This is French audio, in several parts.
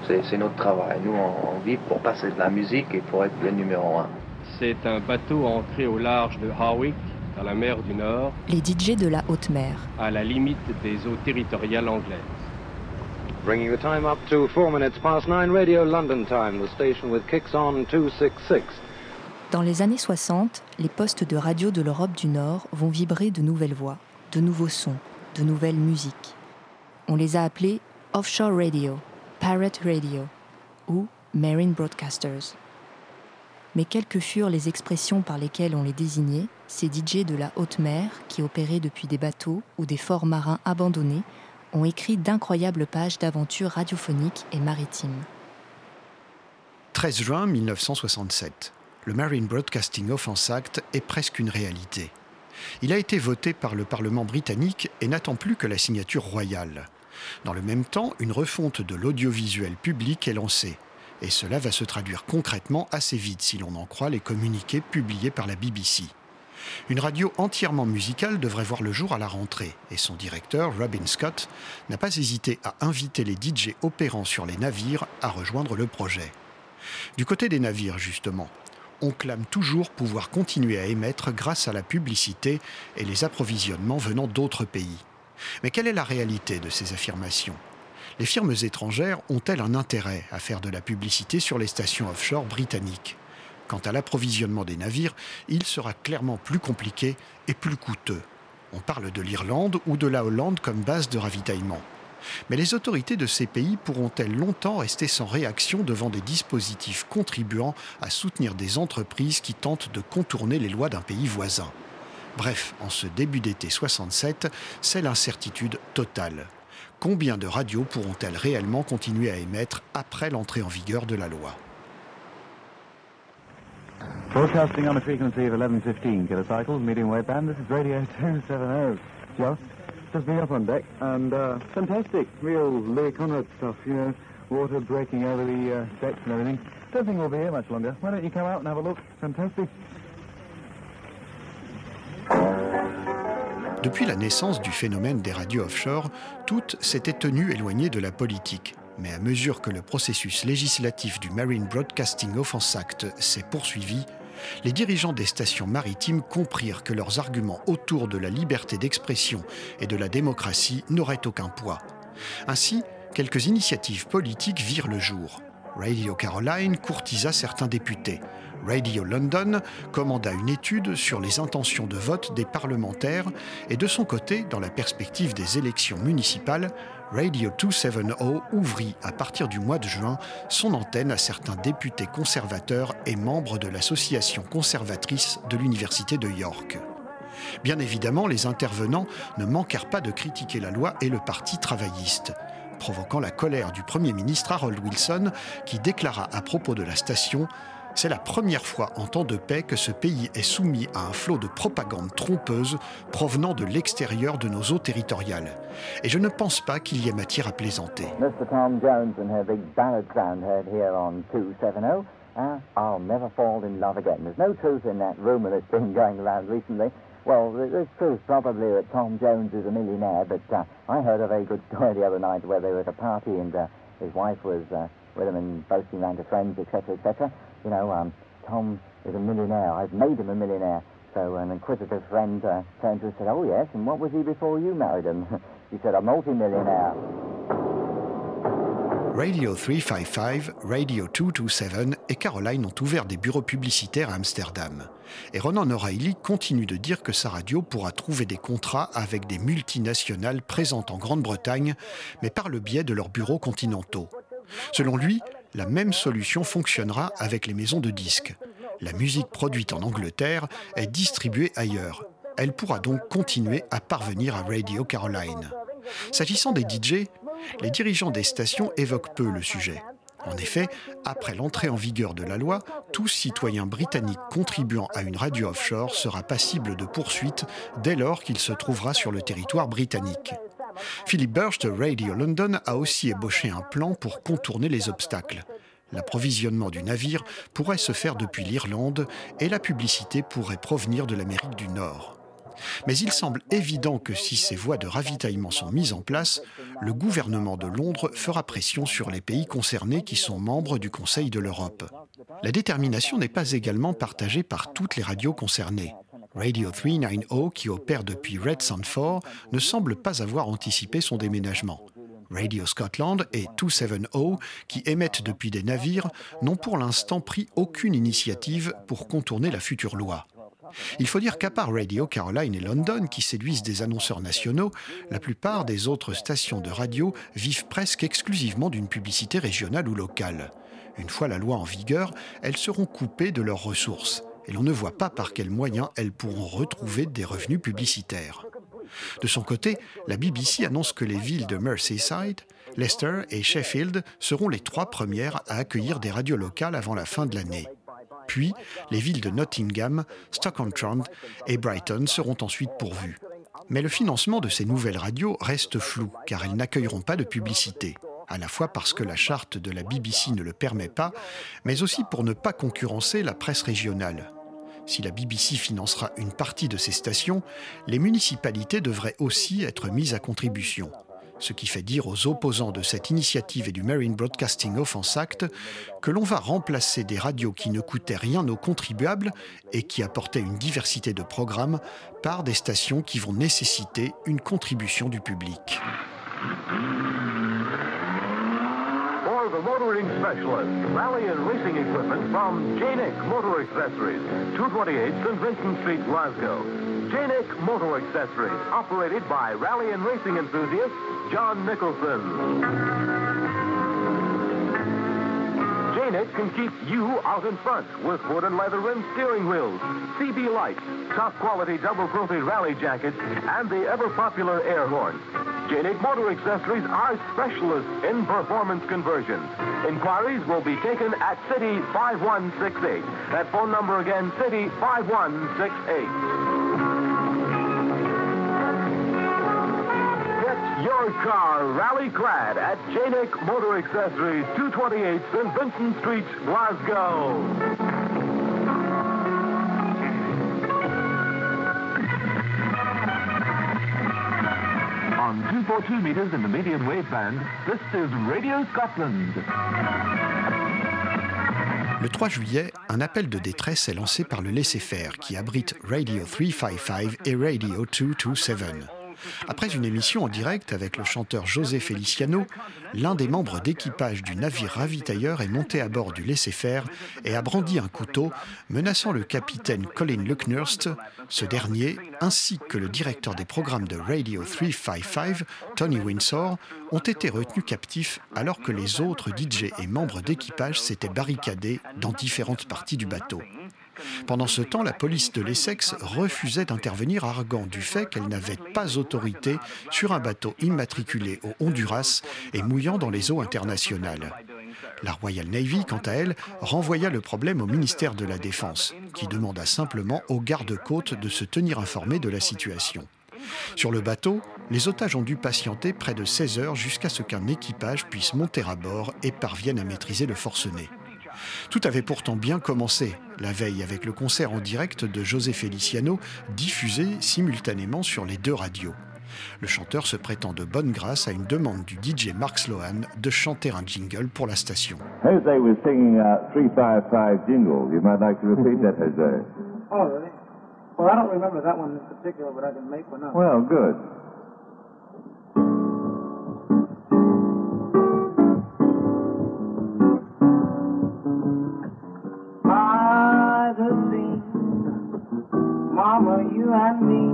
C'est notre travail. Nous, on vit pour passer de la musique et pour être le numéro 1. C'est un bateau ancré au large de Harwich, dans la mer du Nord. Les DJ de la haute mer. À la limite des eaux territoriales anglaises. Bringing the time up to 4 minutes past 9 Radio London time, the station with kicks on 266. Dans les années 60, les postes de radio de l'Europe du Nord vont vibrer de nouvelles voix, de nouveaux sons, de nouvelles musiques. On les a appelés Offshore Radio, Pirate Radio ou Marine Broadcasters. Mais quelles que furent les expressions par lesquelles on les désignait, ces DJ de la haute mer, qui opéraient depuis des bateaux ou des forts marins abandonnés, ont écrit d'incroyables pages d'aventures radiophoniques et maritimes. 13 juin 1967. Le Marine Broadcasting Offence Act est presque une réalité. Il a été voté par le Parlement britannique et n'attend plus que la signature royale. Dans le même temps, une refonte de l'audiovisuel public est lancée. Et cela va se traduire concrètement assez vite si l'on en croit les communiqués publiés par la BBC. Une radio entièrement musicale devrait voir le jour à la rentrée et son directeur, Robin Scott, n'a pas hésité à inviter les DJ opérant sur les navires à rejoindre le projet. Du côté des navires, justement, on clame toujours pouvoir continuer à émettre grâce à la publicité et les approvisionnements venant d'autres pays. Mais quelle est la réalité de ces affirmations ? Les firmes étrangères ont-elles un intérêt à faire de la publicité sur les stations offshore britanniques ? Quant à l'approvisionnement des navires, il sera clairement plus compliqué et plus coûteux. On parle de l'Irlande ou de la Hollande comme base de ravitaillement. Mais les autorités de ces pays pourront-elles longtemps rester sans réaction devant des dispositifs contribuant à soutenir des entreprises qui tentent de contourner les lois d'un pays voisin ? Bref, en ce début d'été 67, c'est l'incertitude totale. Combien de radios pourront-elles réellement continuer à émettre après l'entrée en vigueur de la loi ? Broadcasting on a frequency of 1115 kilocycles, medium wave band, this is Radio 270. Just been up on deck, and fantastic, real Louis Conrad stuff, you know, water breaking over the decks and everything. Don't think we'll be here much longer. Why don't you come out and have a look? Fantastic. Depuis la naissance du phénomène des radios offshore, toutes s'étaient tenues éloignées de la politique. Mais à mesure que le processus législatif du Marine Broadcasting Offence Act s'est poursuivi, les dirigeants des stations maritimes comprirent que leurs arguments autour de la liberté d'expression et de la démocratie n'auraient aucun poids. Ainsi, quelques initiatives politiques virent le jour. Radio Caroline courtisa certains députés. Radio London commanda une étude sur les intentions de vote des parlementaires et de son côté, dans la perspective des élections municipales, Radio 270 ouvrit à partir du mois de juin son antenne à certains députés conservateurs et membres de l'association conservatrice de l'Université de York. Bien évidemment, les intervenants ne manquèrent pas de critiquer la loi et le parti travailliste, provoquant la colère du Premier ministre Harold Wilson qui déclara à propos de la station « C'est la première fois en temps de paix que ce pays est soumis à un flot de propagande trompeuse provenant de l'extérieur de nos eaux territoriales. Et je ne pense pas qu'il y ait matière à plaisanter. » Mr. Tom Jones and her big ballad sound heard here on 270. I'll never fall in love again. There's no truth in that rumour that's been going around recently. Well, there's truth probably that Tom Jones is a millionaire, but I heard a very good story the other night where they were at a party and his wife was with him and boasting around to friends, etc., etc. You know, Tom is a millionaire. I've made him a millionaire. So an inquisitive friend turned to her and said, oh yes, and what was he before you married him? He said, a multi-millionaire. Radio 355, Radio 227 et Caroline ont ouvert des bureaux publicitaires à Amsterdam. Et Ronan O'Reilly continue de dire que sa radio pourra trouver des contrats avec des multinationales présentes en Grande-Bretagne, mais par le biais de leurs bureaux continentaux. Selon lui, la même solution fonctionnera avec les maisons de disques. La musique produite en Angleterre est distribuée ailleurs. Elle pourra donc continuer à parvenir à Radio Caroline. S'agissant des DJ, les dirigeants des stations évoquent peu le sujet. En effet, après l'entrée en vigueur de la loi, tout citoyen britannique contribuant à une radio offshore sera passible de poursuites dès lors qu'il se trouvera sur le territoire britannique. Philip Birch de Radio London a aussi ébauché un plan pour contourner les obstacles. L'approvisionnement du navire pourrait se faire depuis l'Irlande et la publicité pourrait provenir de l'Amérique du Nord. Mais il semble évident que si ces voies de ravitaillement sont mises en place, le gouvernement de Londres fera pression sur les pays concernés qui sont membres du Conseil de l'Europe. La détermination n'est pas également partagée par toutes les radios concernées. Radio 390, qui opère depuis Redsun 4, ne semble pas avoir anticipé son déménagement. Radio Scotland et 270, qui émettent depuis des navires, n'ont pour l'instant pris aucune initiative pour contourner la future loi. Il faut dire qu'à part Radio Caroline et London, qui séduisent des annonceurs nationaux, la plupart des autres stations de radio vivent presque exclusivement d'une publicité régionale ou locale. Une fois la loi en vigueur, elles seront coupées de leurs ressources. Et l'on ne voit pas par quels moyens elles pourront retrouver des revenus publicitaires. De son côté, la BBC annonce que les villes de Merseyside, Leicester et Sheffield seront les 3 premières à accueillir des radios locales avant la fin de l'année. Puis, les villes de Nottingham, Stoke-on-Trent et Brighton seront ensuite pourvues. Mais le financement de ces nouvelles radios reste flou, car elles n'accueilleront pas de publicité. À la fois parce que la charte de la BBC ne le permet pas, mais aussi pour ne pas concurrencer la presse régionale. Si la BBC financera une partie de ces stations, les municipalités devraient aussi être mises à contribution. Ce qui fait dire aux opposants de cette initiative et du Marine Broadcasting Offence Act que l'on va remplacer des radios qui ne coûtaient rien aux contribuables et qui apportaient une diversité de programmes par des stations qui vont nécessiter une contribution du public. For the motoring specialist, rally and racing equipment from Janick Motor Accessories, 228 St. Vincent Street, Glasgow. Janick Motor Accessories, operated by rally and racing enthusiast John Nicholson. Janick can keep you out in front with wood and leather rimmed steering wheels, CB lights, top quality double-quilted rally jackets, and the ever-popular air horn. Janick Motor Accessories are specialists in performance conversions. Inquiries will be taken at City 5168. That phone number again, City 5168. Your car rally-clad at Janick Motor Accessories, 228 St. Vincent Street, Glasgow. On 242 meters in the medium wave band, this is Radio Scotland. Le 3 juillet, un appel de détresse est lancé par le laisser-faire qui abrite Radio 355 et Radio 227. Après une émission en direct avec le chanteur José Feliciano, l'un des membres d'équipage du navire ravitailleur est monté à bord du laisser-faire et a brandi un couteau, menaçant le capitaine Colin Luckhurst. Ce dernier, ainsi que le directeur des programmes de Radio 355, Tony Windsor, ont été retenus captifs alors que les autres DJ et membres d'équipage s'étaient barricadés dans différentes parties du bateau. Pendant ce temps, la police de l'Essex refusait d'intervenir, arguant du fait qu'elle n'avait pas autorité sur un bateau immatriculé au Honduras et mouillant dans les eaux internationales. La Royal Navy, quant à elle, renvoya le problème au ministère de la Défense, qui demanda simplement aux gardes-côtes de se tenir informés de la situation. Sur le bateau, les otages ont dû patienter près de 16 heures jusqu'à ce qu'un équipage puisse monter à bord et parvienne à maîtriser le forcené. Tout avait pourtant bien commencé la veille avec le concert en direct de José Feliciano, diffusé simultanément sur les 2 radios. Le chanteur se prétend de bonne grâce à une demande du DJ Mark Sloan de chanter un jingle pour la station. Jose was singing 355 jingle. You might like to repeat that, Jose. Oh, really? Well, I don't remember that one in particular, but I can make one up. Well, good. By the sea, Mama, you and me,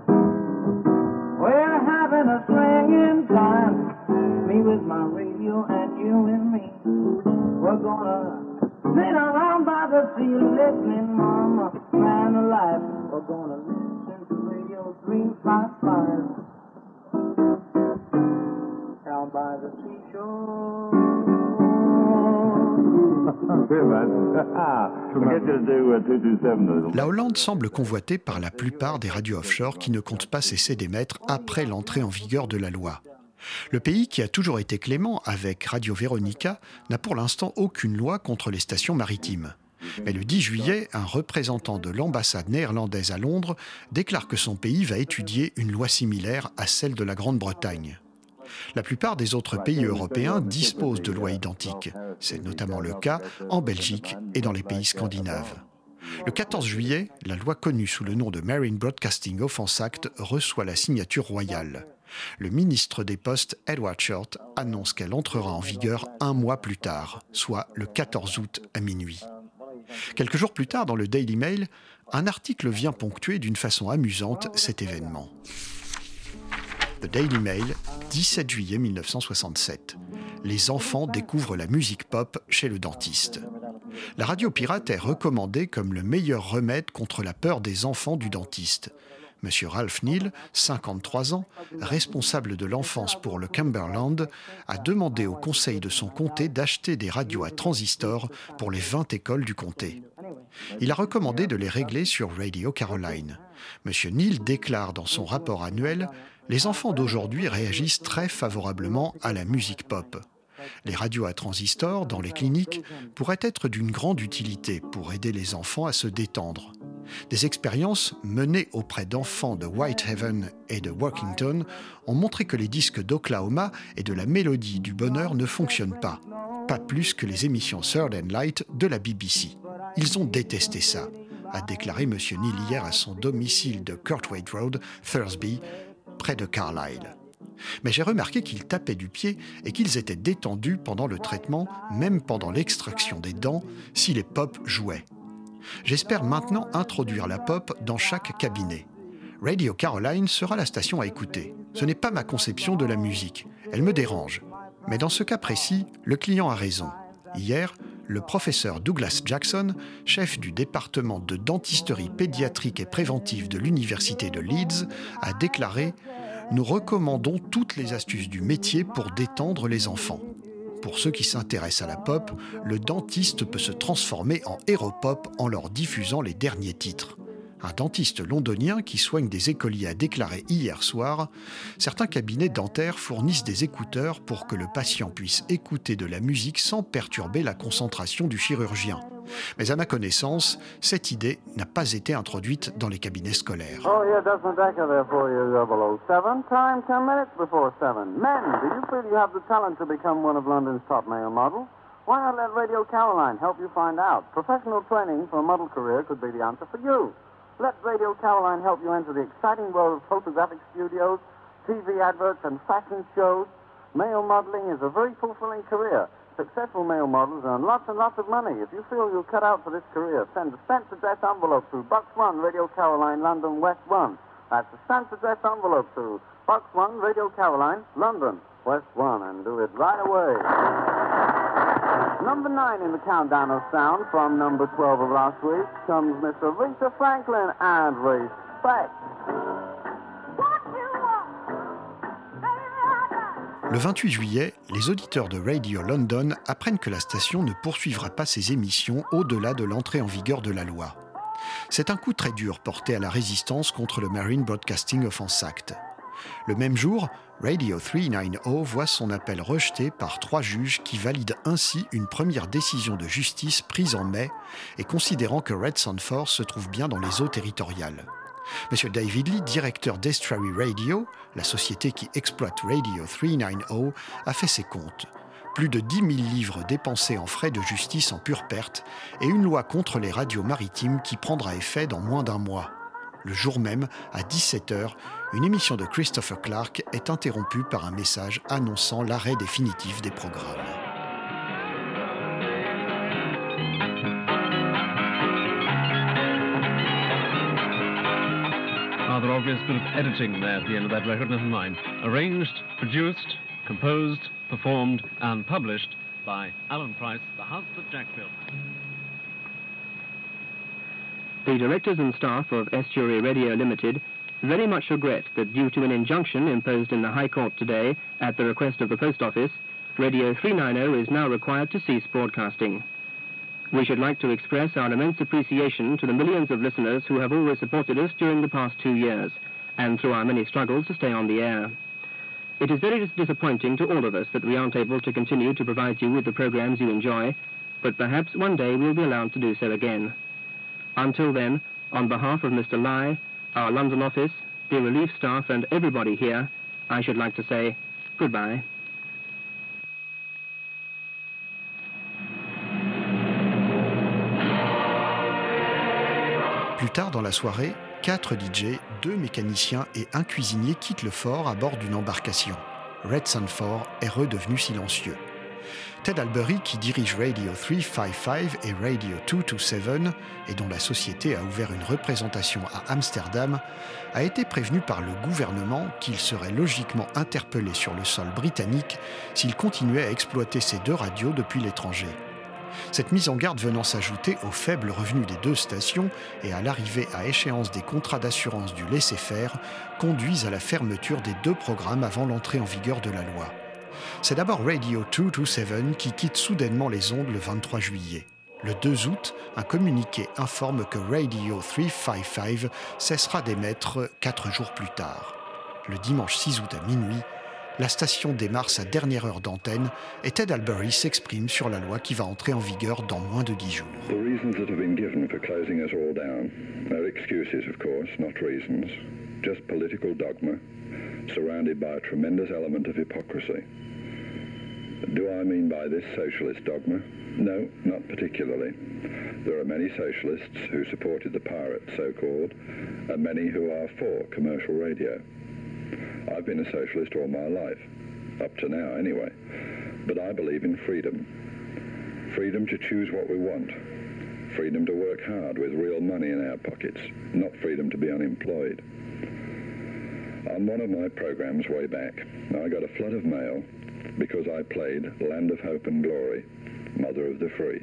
we're having a swinging time. Me with my radio and you and me. We're gonna sit around by the sea listening, Mama, man alive. We're gonna listen to Radio 355 down by the seashore. La Hollande semble convoitée par la plupart des radios offshore qui ne comptent pas cesser d'émettre après l'entrée en vigueur de la loi. Le pays, qui a toujours été clément avec Radio Veronica, n'a pour l'instant aucune loi contre les stations maritimes. Mais le 10 juillet, un représentant de l'ambassade néerlandaise à Londres déclare que son pays va étudier une loi similaire à celle de la Grande-Bretagne. La plupart des autres pays européens disposent de lois identiques. C'est notamment le cas en Belgique et dans les pays scandinaves. Le 14 juillet, la loi connue sous le nom de Marine Broadcasting Offence Act reçoit la signature royale. Le ministre des Postes, Edward Short, annonce qu'elle entrera en vigueur un mois plus tard, soit le 14 août à minuit. Quelques jours plus tard, dans le Daily Mail, un article vient ponctuer d'une façon amusante cet événement. The Daily Mail, 17 juillet 1967. Les enfants découvrent la musique pop chez le dentiste. La radio pirate est recommandée comme le meilleur remède contre la peur des enfants du dentiste. Monsieur Ralph Neal, 53 ans, responsable de l'enfance pour le Cumberland, a demandé au conseil de son comté d'acheter des radios à transistors pour les 20 écoles du comté. Il a recommandé de les régler sur Radio Caroline. Monsieur Neal déclare dans son rapport annuel « Les enfants d'aujourd'hui réagissent très favorablement à la musique pop. Les radios à transistors dans les cliniques pourraient être d'une grande utilité pour aider les enfants à se détendre. Des expériences menées auprès d'enfants de Whitehaven et de Workington ont montré que les disques d'Oklahoma et de la Mélodie du Bonheur ne fonctionnent pas plus que les émissions Third and Light de la BBC. Ils ont détesté ça, a déclaré M. Neal hier à son domicile de Curthwaite Road, Thursby, près de Carlisle. Mais j'ai remarqué qu'ils tapaient du pied et qu'ils étaient détendus pendant le traitement, même pendant l'extraction des dents, si les pop jouaient. J'espère maintenant introduire la pop dans chaque cabinet. Radio Caroline sera la station à écouter. Ce n'est pas ma conception de la musique. Elle me dérange. Mais dans ce cas précis, le client a raison. Hier, le professeur Douglas Jackson, chef du département de dentisterie pédiatrique et préventive de l'université de Leeds, a déclaré « Nous recommandons toutes les astuces du métier pour détendre les enfants. Pour ceux qui s'intéressent à la pop, le dentiste peut se transformer en héros pop en leur diffusant les derniers titres. » Un dentiste londonien qui soigne des écoliers a déclaré hier soir « Certains cabinets dentaires fournissent des écouteurs pour que le patient puisse écouter de la musique sans perturber la concentration du chirurgien. Mais à ma connaissance, cette idée n'a pas été introduite dans les cabinets scolaires. » Oh, yeah, Desmond Decker there for you, 007. Time 10 minutes before 7. Men, do you feel you have the talent to become one of London's top male models? Why not let Radio Caroline help you find out? Professional training for a model career could be the answer for you. Let Radio Caroline help you enter the exciting world of photographic studios, TV adverts, and fashion shows. Male modeling is a very fulfilling career. Successful male models earn lots and lots of money. If you feel you're cut out for this career, send a stamp address envelope to Box 1, Radio Caroline, London, West 1. That's a stamp address envelope to Box 1, Radio Caroline, London, West 1, and do it right away. Number 9 in the countdown of sound from number 12 of last week comes Miss Aretha Franklin and Respect. Le 28 juillet, les auditeurs de Radio London apprennent que la station ne poursuivra pas ses émissions au-delà de l'entrée en vigueur de la loi. C'est un coup très dur porté à la résistance contre le Marine Broadcasting Offence Act. Le même jour, Radio 390 voit son appel rejeté par 3 juges qui valident ainsi une première décision de justice prise en mai et considérant que Red Sound Force se trouve bien dans les eaux territoriales. M. David Lee, directeur d'Estuary Radio, la société qui exploite Radio 390, a fait ses comptes. Plus de 10 000 livres dépensés en frais de justice en pure perte et une loi contre les radios maritimes qui prendra effet dans moins d'un mois. Le jour même, à 17h, une émission de Christopher Clark est interrompue par un message annonçant l'arrêt définitif des programmes. Rather obvious bit of editing there at the end of that record, never mind. Arranged, produced, composed, performed and published by Alan Price, the house that Jack built. The directors and staff of Estuary Radio Limited very much regret that due to an injunction imposed in the High Court today at the request of the Post Office, Radio 390 is now required to cease broadcasting. We should like to express our immense appreciation to the millions of listeners who have always supported us during the past 2 years and through our many struggles to stay on the air. It is very disappointing to all of us that we aren't able to continue to provide you with the programs you enjoy, but perhaps one day we'll be allowed to do so again. Until then, on behalf of Mr. Lai, our London office, the relief staff and everybody here, I should like to say goodbye. Plus tard dans la soirée, 4 DJ, 2 mécaniciens et un cuisinier quittent le fort à bord d'une embarcation. Red Sun Fort est redevenu silencieux. Ted Albury, qui dirige Radio 355 et Radio 227 et dont la société a ouvert une représentation à Amsterdam, a été prévenu par le gouvernement qu'il serait logiquement interpellé sur le sol britannique s'il continuait à exploiter ces 2 radios depuis l'étranger. Cette mise en garde venant s'ajouter aux faibles revenus des 2 stations et à l'arrivée à échéance des contrats d'assurance du laisser-faire conduisent à la fermeture des 2 programmes avant l'entrée en vigueur de la loi. C'est d'abord Radio 227 qui quitte soudainement les ondes le 23 juillet. Le 2 août, un communiqué informe que Radio 355 cessera d'émettre 4 jours plus tard. Le dimanche 6 août à minuit, la station démarre sa dernière heure d'antenne et Ted Albury s'exprime sur la loi qui va entrer en vigueur dans moins de 10 jours. The reasons that have been given for closing us all down are excuses, of course, not reasons. Just political dogma, surrounded by a tremendous element of hypocrisy. Do I mean by this socialist dogma? No, not particularly. There are many socialists who supported the pirates, so-called, and many who are for commercial radio. I've been a socialist all my life, up to now anyway, but I believe in freedom. Freedom to choose what we want. Freedom to work hard with real money in our pockets, not freedom to be unemployed. On one of my programs way back, I got a flood of mail because I played Land of Hope and Glory, Mother of the Free.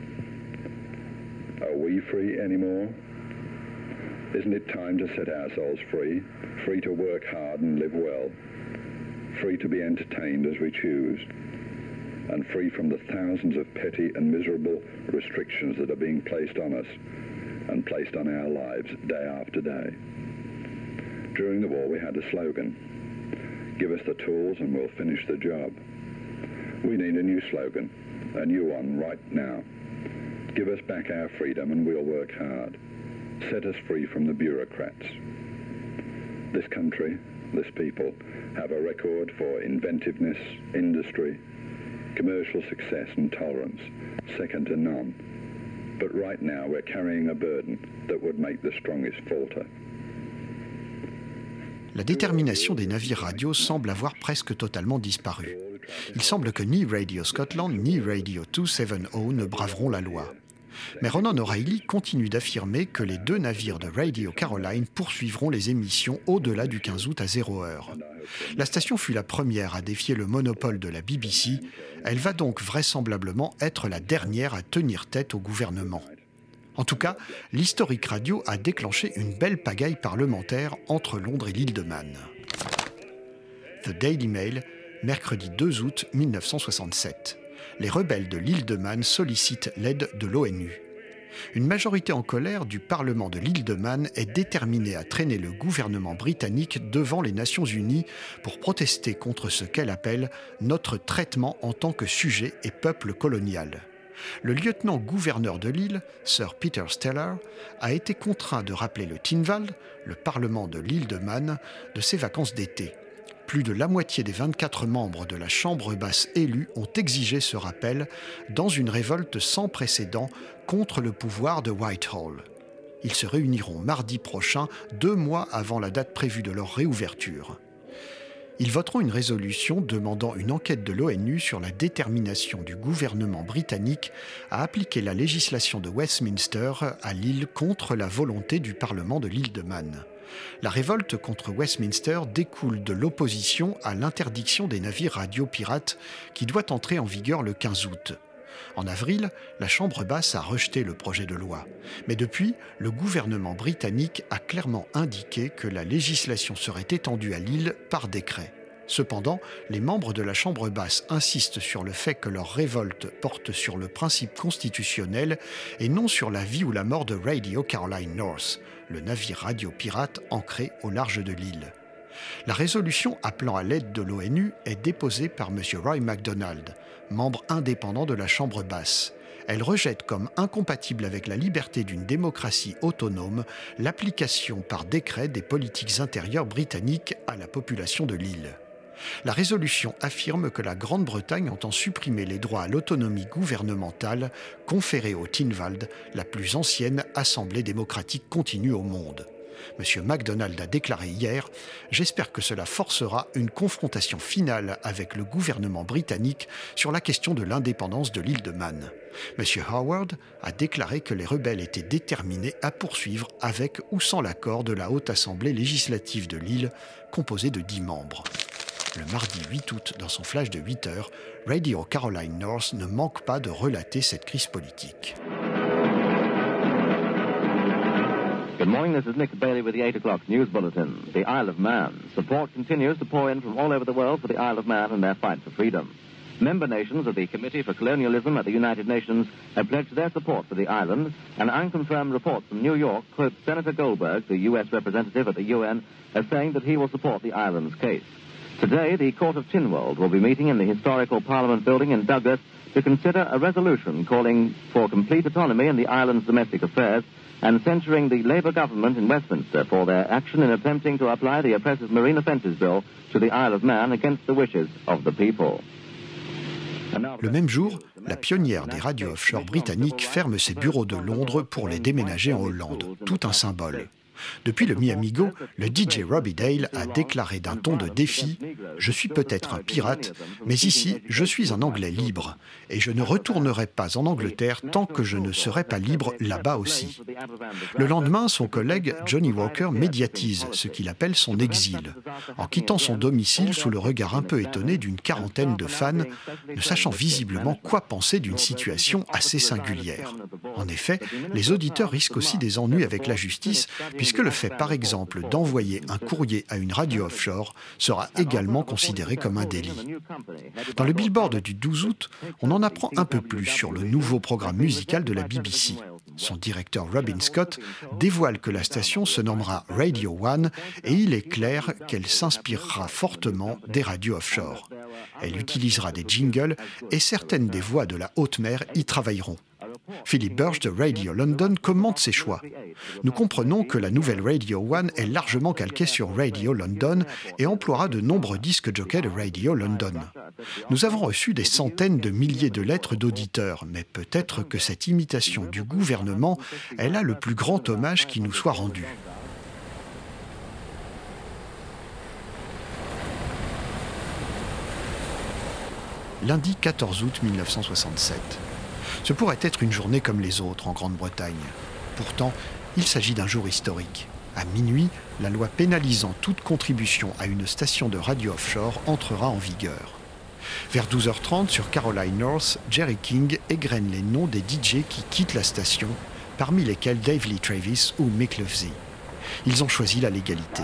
Are we free anymore? Isn't it time to set ourselves free? Free to work hard and live well. Free to be entertained as we choose. And free from the thousands of petty and miserable restrictions that are being placed on us and placed on our lives day after day. During the war we had a slogan. Give us the tools and we'll finish the job. We need a new slogan, a new one right now. Give us back our freedom and we'll work hard. Set us free from the bureaucrats. This country, this people, have a record for inventiveness, industry, commercial success and tolerance, second to none. But right now we're carrying a burden that would make the strongest falter. La détermination des navires radio semble avoir presque totalement disparu. Il semble que ni Radio Scotland ni Radio 270 ne braveront la loi. Mais Ronan O'Reilly continue d'affirmer que les 2 navires de Radio Caroline poursuivront les émissions au-delà du 15 août à 0 heure. La station fut la première à défier le monopole de la BBC. Elle va donc vraisemblablement être la dernière à tenir tête au gouvernement. En tout cas, l'historique radio a déclenché une belle pagaille parlementaire entre Londres et l'île de Man. The Daily Mail, mercredi 2 août 1967. Les rebelles de l'île de Man sollicitent l'aide de l'ONU. Une majorité en colère du Parlement de l'île de Man est déterminée à traîner le gouvernement britannique devant les Nations Unies pour protester contre ce qu'elle appelle « notre traitement en tant que sujet et peuple colonial ». Le lieutenant-gouverneur de l'île, Sir Peter Steller, a été contraint de rappeler le Tynwald, le Parlement de l'île de Man, de ses vacances d'été. Plus de la moitié des 24 membres de la Chambre basse élus ont exigé ce rappel dans une révolte sans précédent contre le pouvoir de Whitehall. Ils se réuniront mardi prochain, 2 mois avant la date prévue de leur réouverture. Ils voteront une résolution demandant une enquête de l'ONU sur la détermination du gouvernement britannique à appliquer la législation de Westminster à l'île contre la volonté du Parlement de l'île de Man. La révolte contre Westminster découle de l'opposition à l'interdiction des navires radio pirates qui doit entrer en vigueur le 15 août. En avril, la Chambre basse a rejeté le projet de loi. Mais depuis, le gouvernement britannique a clairement indiqué que la législation serait étendue à l'île par décret. Cependant, les membres de la Chambre basse insistent sur le fait que leur révolte porte sur le principe constitutionnel et non sur la vie ou la mort de Radio Caroline North, le navire radio pirate ancré au large de l'île. La résolution appelant à l'aide de l'ONU est déposée par M. Roy MacDonald, membre indépendant de la Chambre basse. Elle rejette comme incompatible avec la liberté d'une démocratie autonome l'application par décret des politiques intérieures britanniques à la population de l'île. La résolution affirme que la Grande-Bretagne entend supprimer les droits à l'autonomie gouvernementale conférés au Tynwald, la plus ancienne assemblée démocratique continue au monde. M. MacDonald a déclaré hier « J'espère que cela forcera une confrontation finale avec le gouvernement britannique sur la question de l'indépendance de l'île de Man ». M. Howard a déclaré que les rebelles étaient déterminés à poursuivre avec ou sans l'accord de la Haute Assemblée législative de l'île, composée de 10 membres. Le mardi 8 août, dans son flash de 8 heures, Radio Caroline North ne manque pas de relater cette crise politique. Good morning, this is Nick Bailey with the 8 o'clock news bulletin. The Isle of Man. Support continues to pour in from all over the world for the Isle of Man and their fight for freedom. Member nations of the Committee for Colonialism at the United Nations have pledged their support for the island, and unconfirmed reports from New York quote Senator Goldberg, the U.S. representative at the UN, as saying that he will support the island's case. Today, the Court of Tynwald will be meeting in the historical Parliament building in Douglas to consider a resolution calling for complete autonomy in the island's domestic affairs and censuring the Labour government in Westminster for their action in attempting to apply the oppressive Marine Offences Bill to the Isle of Man against the wishes of the people. Le même jour, la pionnière des radios offshore britanniques ferme ses bureaux de Londres pour les déménager en Hollande. Tout un symbole. Depuis le Mi-Amigo, le DJ Robbie Dale a déclaré d'un ton de défi « Je suis peut-être un pirate, mais ici, je suis un Anglais libre, et je ne retournerai pas en Angleterre tant que je ne serai pas libre là-bas aussi. » Le lendemain, son collègue Johnny Walker médiatise ce qu'il appelle son exil, en quittant son domicile sous le regard un peu étonné d'une quarantaine de fans, ne sachant visiblement quoi penser d'une situation assez singulière. En effet, les auditeurs risquent aussi des ennuis avec la justice, puisque le fait, par exemple, d'envoyer un courrier à une radio offshore sera également considéré comme un délit. Dans le Billboard du 12 août, on en apprend un peu plus sur le nouveau programme musical de la BBC. Son directeur Robin Scott dévoile que la station se nommera Radio One et il est clair qu'elle s'inspirera fortement des radios offshore. Elle utilisera des jingles et certaines des voix de la haute mer y travailleront. Philip Burge de Radio London commente ses choix. Nous comprenons que la nouvelle Radio One est largement calquée sur Radio London et emploiera de nombreux disques jockeys de Radio London. Nous avons reçu des centaines de milliers de lettres d'auditeurs, mais peut-être que cette imitation du gouvernement est là le plus grand hommage qui nous soit rendu. Lundi 14 août 1967. Ce pourrait être une journée comme les autres en Grande-Bretagne. Pourtant, il s'agit d'un jour historique. À minuit, la loi pénalisant toute contribution à une station de radio offshore entrera en vigueur. Vers 12h30, sur Caroline North, Jerry King égrène les noms des DJ qui quittent la station, parmi lesquels Dave Lee Travis ou Mick Levesey. Ils ont choisi la légalité.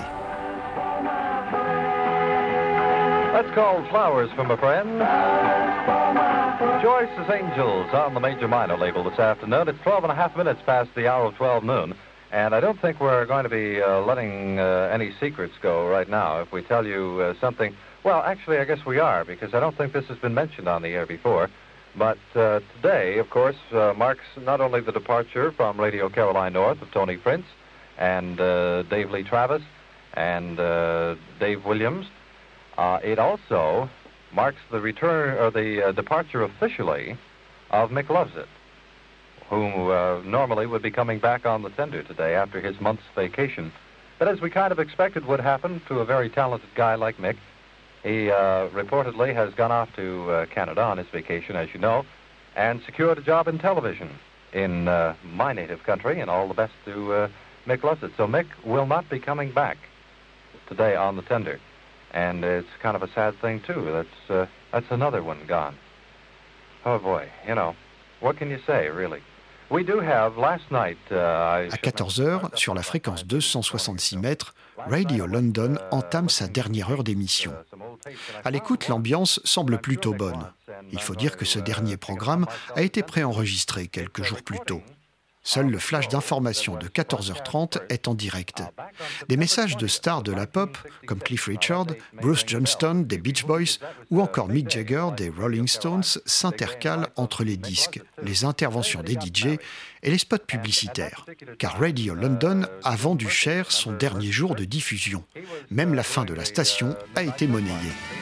Let's call flowers from a friend. Joyce's Angels on the Major Minor label this afternoon. It's 12 and a half minutes past the hour of 12 noon. And I don't think we're going to be letting any secrets go right now. If we tell you something, well, actually, I guess we are, because I don't think this has been mentioned on the air before. But today, of course, marks not only the departure from Radio Caroline North of Tony Prince and Dave Lee Travis and Dave Williams, it also marks the return or the departure officially of Mick Lovesit, who normally would be coming back on the tender today after his month's vacation. But as we kind of expected would happen to a very talented guy like Mick, he reportedly has gone off to Canada on his vacation, as you know, and secured a job in television in my native country, and all the best to Mick Lovesit. So Mick will not be coming back today on the tender. And it's kind of a sad thing, too. That's another one gone. Oh, boy, you know, what can you say, really? We do have last night... À 14h, sur la fréquence 266 mètres, Radio London entame sa dernière heure d'émission. À l'écoute, l'ambiance semble plutôt bonne. Il faut dire que ce dernier programme a été préenregistré quelques jours plus tôt. Seul le flash d'information de 14h30 est en direct. Des messages de stars de la pop, comme Cliff Richard, Bruce Johnston des Beach Boys ou encore Mick Jagger des Rolling Stones, s'intercalent entre les disques, les interventions des DJ et les spots publicitaires. Car Radio London a vendu cher son dernier jour de diffusion. Même la fin de la station a été monnayée.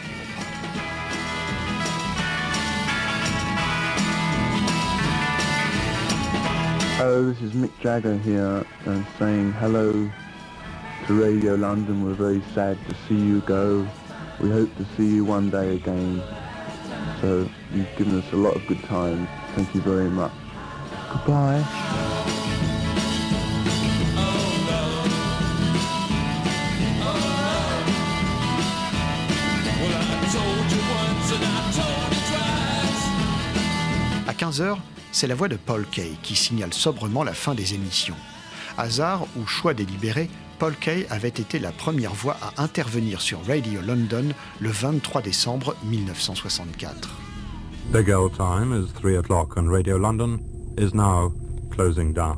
Hello, this is Mick Jagger here and saying hello to Radio London. We're very sad to see you go. We hope to see you one day again. So you've given us a lot of good time. Thank you very much. Goodbye. À 15h, c'est la voix de Paul Kaye qui signale sobrement la fin des émissions. Hasard ou choix délibéré, Paul Kaye avait été la première voix à intervenir sur Radio London le 23 décembre 1964. Big L time is 3 o'clock and Radio London is now closing down.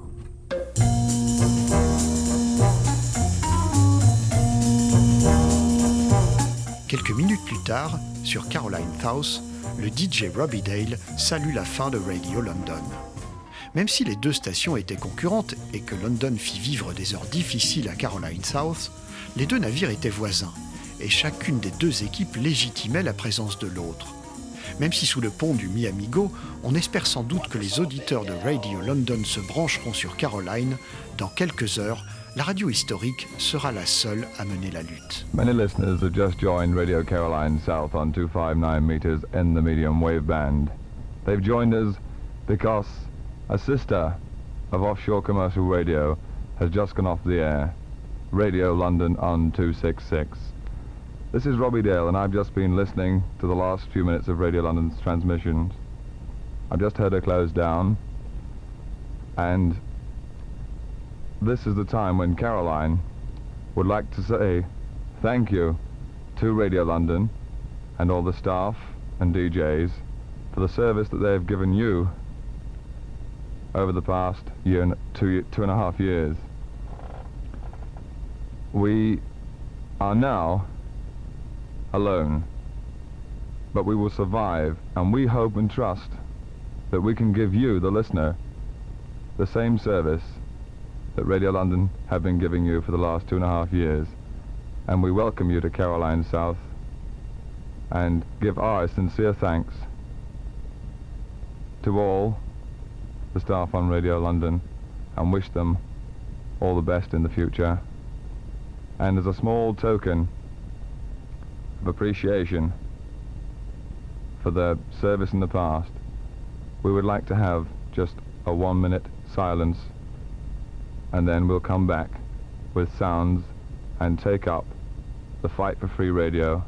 Quelques minutes plus tard, sur Caroline House, le DJ Robbie Dale salue la fin de Radio London. Même si les deux stations étaient concurrentes et que London fit vivre des heures difficiles à Caroline South, les deux navires étaient voisins et chacune des deux équipes légitimait la présence de l'autre. Même si sous le pont du Miami-Go, on espère sans doute que les auditeurs de Radio London se brancheront sur Caroline, dans quelques heures, la radio historique sera la seule à mener la lutte. Many listeners have just joined Radio Caroline South on 259 meters in the medium wave band. They've joined us because a sister of offshore commercial radio has just gone off the air, Radio London on 266. This is Robbie Dale, and I've just been listening to the last few minutes of Radio London's transmissions. I've just heard her close down, and this is the time when Caroline would like to say thank you to Radio London and all the staff and DJs for the service that they've given you over the past two and a half years. We are now alone, but we will survive, and we hope and trust that we can give you, the listener, the same service that Radio London have been giving you for the last 2.5 years. And we welcome you to Caroline South and give our sincere thanks to all the staff on Radio London and wish them all the best in the future. And as a small token of appreciation for their service in the past, we would like to have just a 1-minute silence, and then we'll come back with sounds and take up the fight for free radio.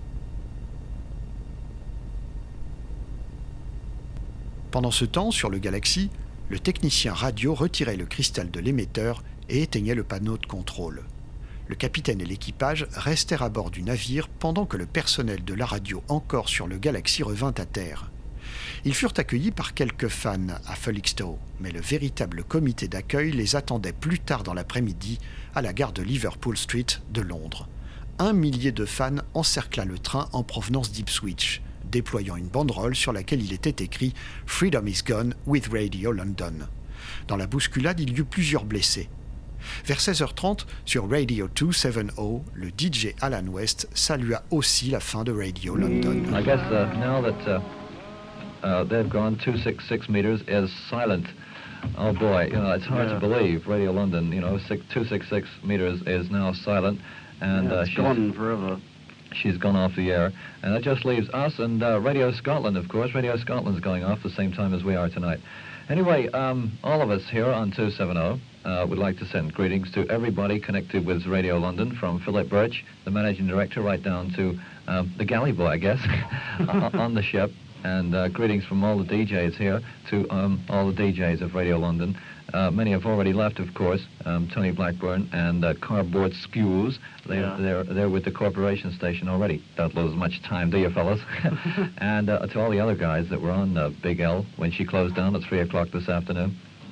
Pendant ce temps, sur le Galaxy, le technicien radio retirait le cristal de l'émetteur et éteignait le panneau de contrôle. Le capitaine et l'équipage restèrent à bord du navire pendant que le personnel de la radio encore sur le Galaxy revint à terre. Ils furent accueillis par quelques fans à Felixstowe, mais le véritable comité d'accueil les attendait plus tard dans l'après-midi à la gare de Liverpool Street de Londres. 1 millier de fans encercla le train en provenance d'Ipswich, déployant une banderole sur laquelle il était écrit « Freedom is gone with Radio London ». Dans la bousculade, il y eut plusieurs blessés. Vers 16h30, sur Radio 270, le DJ Alan West salua aussi la fin de Radio London. I guess now that they've gone, 266 meters is silent. Oh boy, it's hard to believe. Radio London, 266 meters is now silent, and she's gone forever. She's gone off the air, and that just leaves us and Radio Scotland, of course. Radio Scotland's going off the same time as we are tonight. Anyway, all of us here on 270 would like to send greetings to everybody connected with Radio London, from Philip Birch, the managing director, right down to the galley boy, I guess, on the ship. And greetings from all the DJs here to all the DJs of Radio London. Many have already left, of course. Tony Blackburn and Cardboard Skews. They're with the corporation station already. Don't lose much time, do you, fellas? And to all the other guys that were on Big L when she closed down at 3 o'clock this afternoon.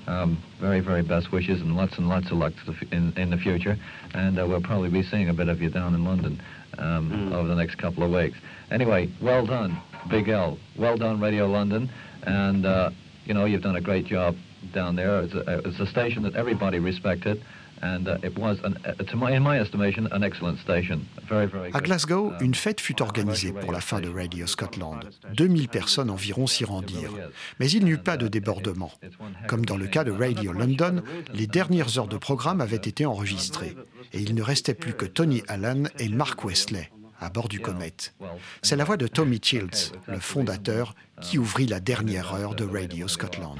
Very, very best wishes and lots of luck in the future. And we'll probably be seeing a bit of you down in London over the next couple of weeks. Anyway, well done, Big L. Well done, Radio London. And, you've done a great job down there. It's a station that everybody respected. And it was, in my estimation, an excellent station. Very, very good. À Glasgow, une fête fut organisée pour la fin de Radio Scotland. 2000 personnes environ s'y rendirent. Mais il n'y eut pas de débordement. Comme dans le cas de Radio London, les dernières heures de programme avaient été enregistrées. Et il ne restait plus que Tony Allen et Mark Wesley à bord du Comet. C'est la voix de Tommy Childs, le fondateur, qui ouvrit la dernière heure de Radio Scotland.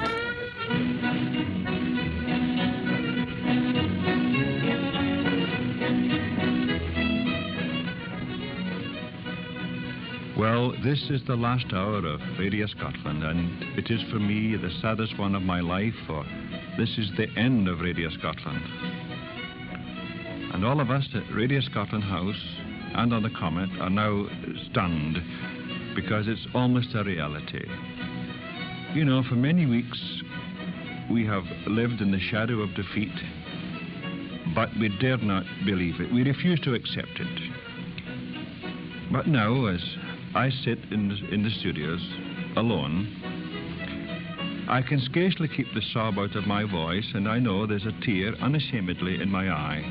Well, this is the last hour of Radio Scotland, and it is for me the saddest one of my life, for this is the end of Radio Scotland. And all of us at Radio Scotland House and on the Comet are now stunned, because it's almost a reality. You know, for many weeks we have lived in the shadow of defeat, but we dared not believe it. We refused to accept it. But now, as I sit in the studios alone, I can scarcely keep the sob out of my voice, and I know there's a tear unashamedly in my eye.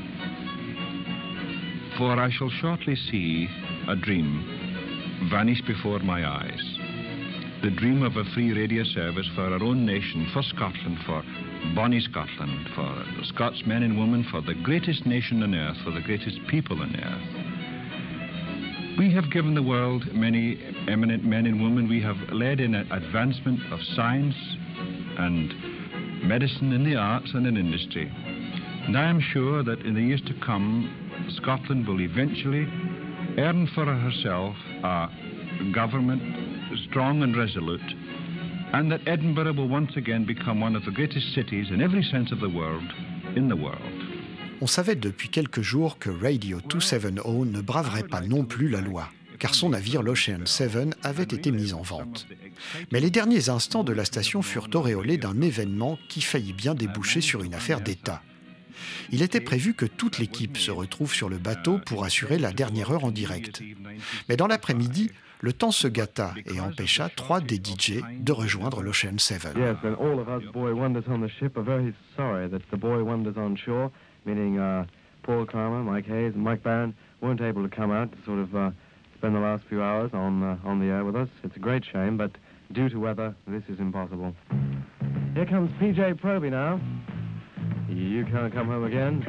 For I shall shortly see a dream vanish before my eyes. The dream of a free radio service for our own nation, for Scotland, for bonnie Scotland, for Scots men and women, for the greatest nation on earth, for the greatest people on earth. We have given the world many eminent men and women. We have led in an advancement of science and medicine in the arts and in industry. And I am sure that in the years to come, Scotland will eventually earn for herself a government strong and resolute, and that Edinburgh will once again become one of the greatest cities in every sense of the world, in the world. On savait depuis quelques jours que Radio 270 ne braverait pas non plus la loi, car son navire, l'Ocean 7, avait été mis en vente. Mais les derniers instants de la station furent auréolés d'un événement qui faillit bien déboucher sur une affaire d'État. Il était prévu que toute l'équipe se retrouve sur le bateau pour assurer la dernière heure en direct. Mais dans l'après-midi, le temps se gâta et empêcha 3 des DJ de rejoindre l'Ocean 7. Yes, and all of us Boy Wonders on the ship are very sorry that the Boy Wonders on shore, meaning Paul Kramer, Mike Hayes, and Mike Barron, weren't able to come out to sort of spend the last few hours on the air with us. It's a great shame, but due to weather, this is impossible. Here comes PJ Proby now. You can't come home again.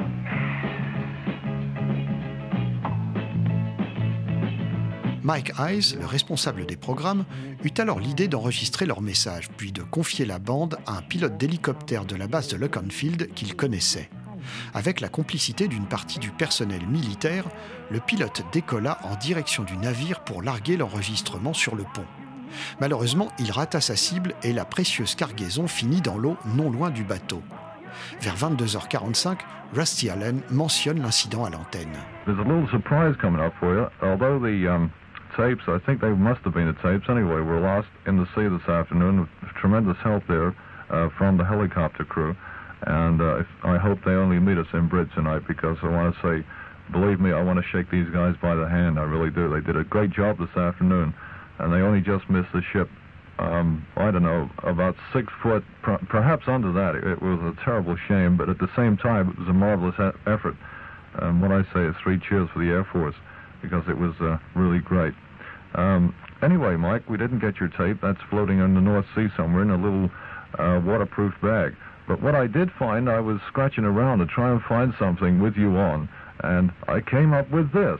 Mike Hayes, le responsable des programmes, eut alors l'idée d'enregistrer leur message, puis de confier la bande à un pilote d'hélicoptère de la base de Leconfield qu'il connaissait. Avec la complicité d'une partie du personnel militaire, le pilote décolla en direction du navire pour larguer l'enregistrement sur le pont. Malheureusement, il rata sa cible et la précieuse cargaison finit dans l'eau non loin du bateau. Vers 22h45, Rusty Allen mentionne l'incident à l'antenne. There's a little surprise coming up for you. Although the tapes, I think they must have been the tapes anyway, were lost in the sea this afternoon with tremendous help there from the helicopter crew. And I hope they only meet us in Bridge tonight, because I want to say, believe me, I want to shake these guys by the hand. I really do. They did a great job this afternoon, and they only just missed the ship. I don't know, about 6 foot, perhaps under that. It was a terrible shame, but at the same time, it was a marvelous effort. What I say is 3 cheers for the Air Force, because it was really great. Anyway, Mike, we didn't get your tape. That's floating in the North Sea somewhere in a little waterproof bag. But what I did find, I was scratching around to try and find something with you on, and I came up with this.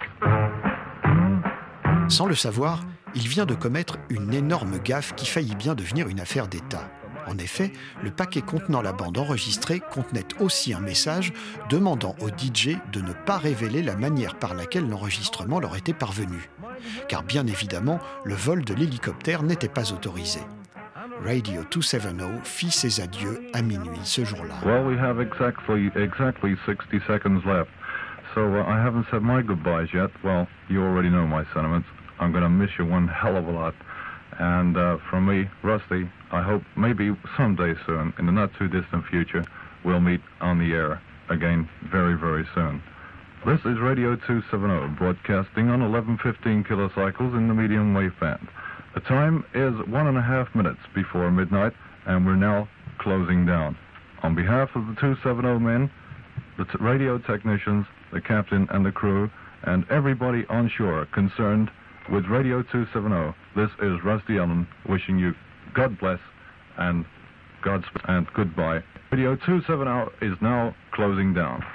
Sans le savoir, il vient de commettre une énorme gaffe qui faillit bien devenir une affaire d'État. En effet, le paquet contenant la bande enregistrée contenait aussi un message demandant aux DJ de ne pas révéler la manière par laquelle l'enregistrement leur était parvenu. Car bien évidemment, le vol de l'hélicoptère n'était pas autorisé. Radio 270 fit ses adieux à minuit ce jour-là. Well, we have exactly 60 seconds left. So I haven't said my goodbyes yet. Well, you already know my sentiments. I'm going to miss you one hell of a lot. And from me, Rusty, I hope maybe someday soon, in the not-too-distant future, we'll meet on the air again very, very soon. This is Radio 270, broadcasting on 1115 kilocycles in the medium wave band. The time is 1.5 minutes before midnight, and we're now closing down. On behalf of the 270 men, the radio technicians, the captain and the crew, and everybody on shore concerned with Radio 270, this is Rusty Allen wishing you God bless and Godspeed and goodbye. Radio 270 is now closing down.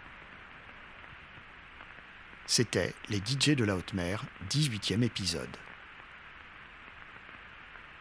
C'était Les DJ de la Haute Mer, 18e épisode.